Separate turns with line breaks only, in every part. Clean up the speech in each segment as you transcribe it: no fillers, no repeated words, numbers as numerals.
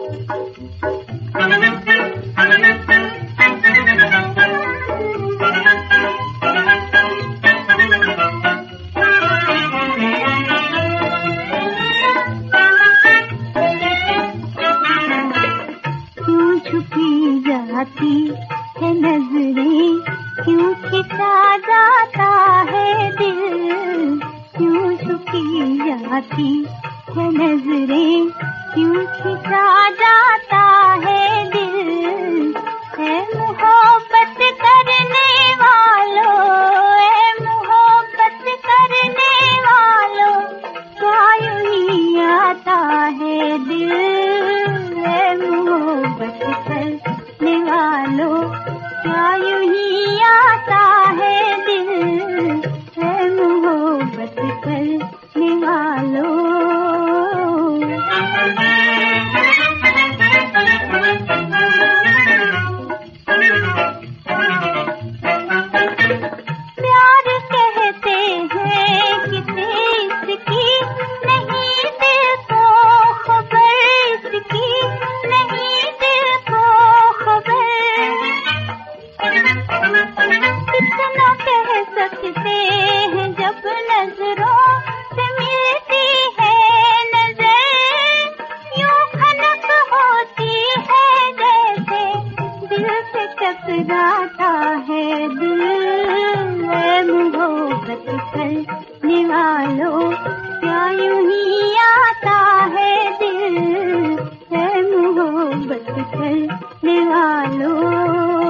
जाती है नजरें, क्यों खिंचा जाता है दिल, क्यों झुकी जाती है नजरें, क्यों खिंचा जाता है दिल। है मोहब्बत करने वालों, है मोहब्बत करने वालों, क्या यूं ही आता है दिल। है मोहब्बत करने वालों, क्या यूं ही आता है दिल। है मोहब्बत करने वालों। प्यार कहते हैं किसी इसकी, नहीं दिल को खबर इसकी, नहीं दिल को खबर। कितना कह सकते हैं जब नजरों से मिलती है नजर, यूं खनक होती है जैसे दिल से टकराता है दिल। है मोहब्बत करने वालों, क्या यूं ही आता है दिल। है मोहब्बत करने वालों।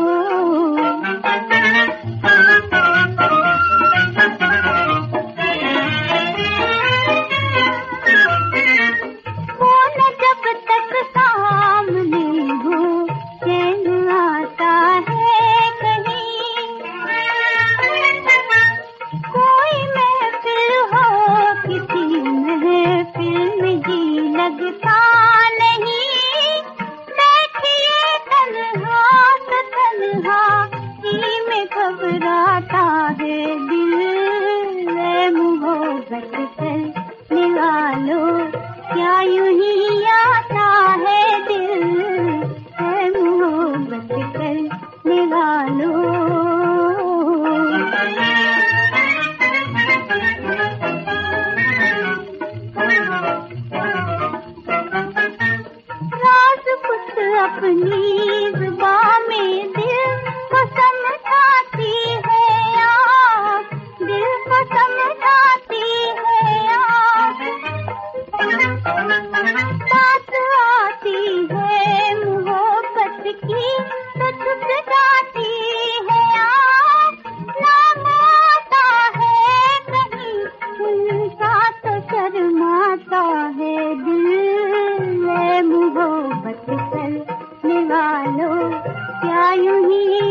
वो न जब तक सामने हो, चैन आता है कहीं। कोई महफिल हो, किसी महफिल में जी लगता नहीं। बैठिए तन्हा तो तन्हा ही में घबराता है दिल। है मोहब्बत करने वालों, क्या यूं ही आता है दिल। है मोहब्बत करने वालों। राज कुछ अपनी जुबान में दिल को समझाती है आप, दिल को समझाती है आप। बात आती है मोहब्बत की तो छुप जाती है आप। नाम आता है कहीं उनका तो शर्माता है दिल। है मोहब्बत करने वालों, क्या यूं ही